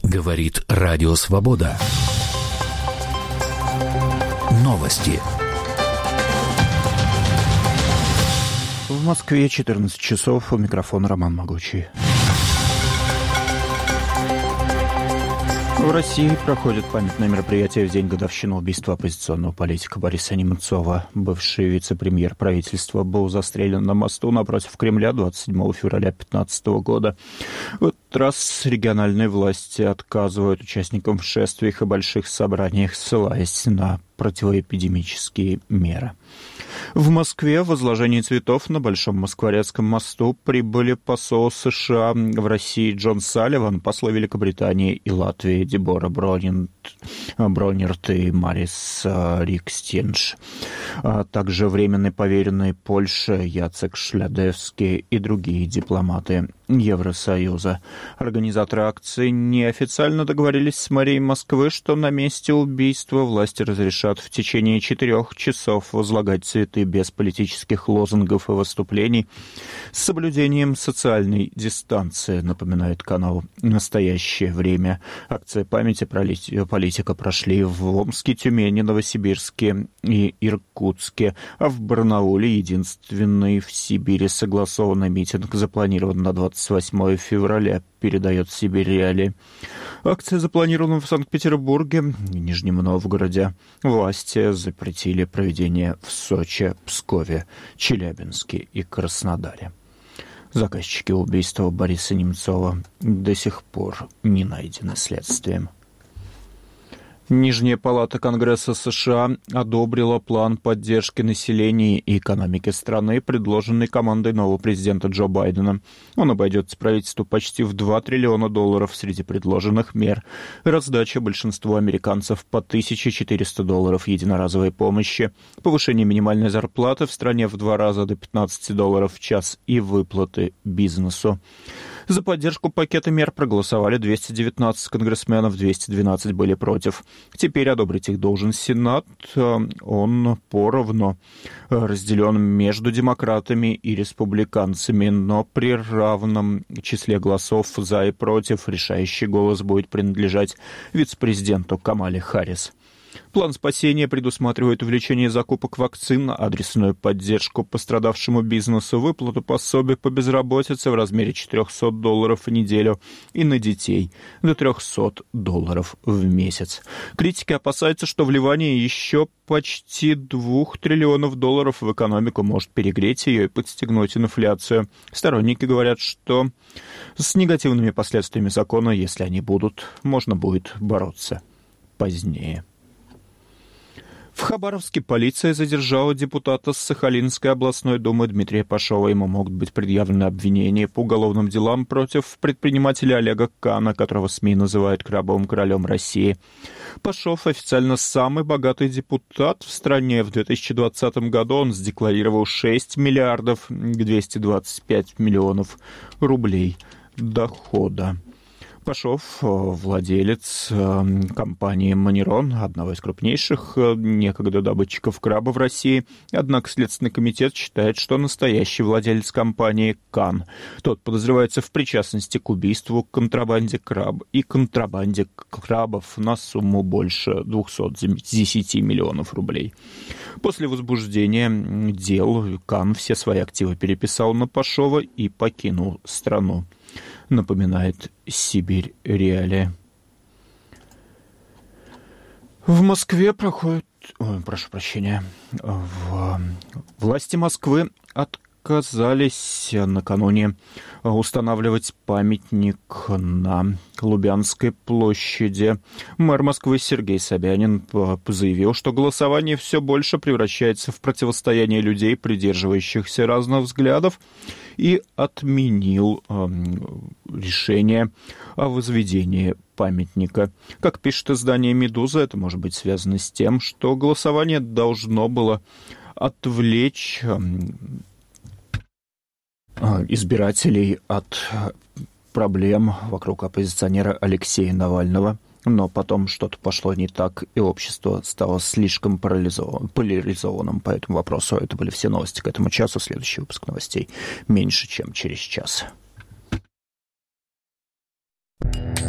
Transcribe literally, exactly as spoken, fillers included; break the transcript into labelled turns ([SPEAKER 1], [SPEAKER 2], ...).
[SPEAKER 1] Говорит Радио Свобода. Новости.
[SPEAKER 2] В Москве четырнадцать часов. У микрофона Роман Могучий. В России проходит памятное мероприятие в день годовщины убийства оппозиционного политика Бориса Немцова. Бывший вице-премьер правительства был застрелен на мосту напротив Кремля двадцать седьмого февраля две тысячи пятнадцатого года. В этот раз региональные власти отказывают участникам в шествиях и больших собраниях, ссылаясь на противоэпидемические меры. В Москве в возложении цветов на Большом Москворецком мосту прибыли посол США в России Джон Салливан, послы Великобритании и Латвии Дебора Бронинт, Бронерт и Марис Рикстенш, а также временный поверенный Польши Яцек Шлядевский и другие дипломаты Евросоюза. Организаторы акции неофициально договорились с мэрией Москвы, что на месте убийства власти разрешат в течение четырех часов возлагать цветы без политических лозунгов и выступлений с соблюдением социальной дистанции, напоминает канал «Настоящее время». Акции памяти политика прошли в Омске, Тюмени, Новосибирске и Иркутске, а в Барнауле единственный в Сибири согласованный митинг запланирован на двадцать восьмого февраля, передает Сибирь Реалии. Акция запланирована в Санкт-Петербурге и Нижнем Новгороде. Власти запретили проведение в Сочи, Пскове, Челябинске и Краснодаре. Заказчики убийства Бориса Немцова до сих пор не найдены следствием. Нижняя палата Конгресса США одобрила план поддержки населения и экономики страны, предложенный командой нового президента Джо Байдена. Он обойдется правительству почти в два триллиона долларов. Среди предложенных мер раздача большинству американцев по тысяча четыреста долларов единоразовой помощи, повышение минимальной зарплаты в стране в два раза до пятнадцати долларов в час и выплаты бизнесу. За поддержку пакета мер проголосовали двести девятнадцать конгрессменов, двести двенадцать были против. Теперь одобрить их должен Сенат. Он поровну разделен между демократами и республиканцами, но при равном числе голосов за и против решающий голос будет принадлежать вице-президенту Камале Харрис. План спасения предусматривает увеличение закупок вакцин, адресную поддержку пострадавшему бизнесу, выплату пособий по безработице в размере четыреста долларов в неделю и на детей до триста долларов в месяц. Критики опасаются, что вливание еще почти двух триллионов долларов в экономику может перегреть ее и подстегнуть инфляцию. Сторонники говорят, что с негативными последствиями закона, если они будут, можно будет бороться позднее. В Хабаровске полиция задержала депутата с Сахалинской областной думы Дмитрия Пашова. Ему могут быть предъявлены обвинения по уголовным делам против предпринимателя Олега Кана, которого СМИ называют крабовым королем России. Пашов официально самый богатый депутат в стране. В две тысячи двадцатом году он задекларировал шесть миллиардов двести двадцать пять миллионов рублей дохода. Пашов – владелец компании «Манерон», одного из крупнейших некогда добытчиков краба в России. Однако Следственный комитет считает, что настоящий владелец компании – Кан. Тот подозревается в причастности к убийству, контрабанде краб и контрабанде крабов на сумму больше двухсот десяти миллионов рублей. После возбуждения дел Кан все свои активы переписал на Пашова и покинул страну, напоминает Сибирь Реалии. В Москве проходит... Ой, прошу прощения. В... Власти Москвы отказались накануне устанавливать памятник на Лубянской площади. Мэр Москвы Сергей Собянин заявил, что голосование все больше превращается в противостояние людей, придерживающихся разных взглядов, и отменил э, решение о возведении памятника. Как пишет издание «Медуза», это может быть связано с тем, что голосование должно было отвлечь э, избирателей от проблем вокруг оппозиционера Алексея Навального. Но потом что-то пошло не так, и общество стало слишком поляризованным по этому вопросу. Это были все новости к этому часу. Следующий выпуск новостей меньше, чем через час.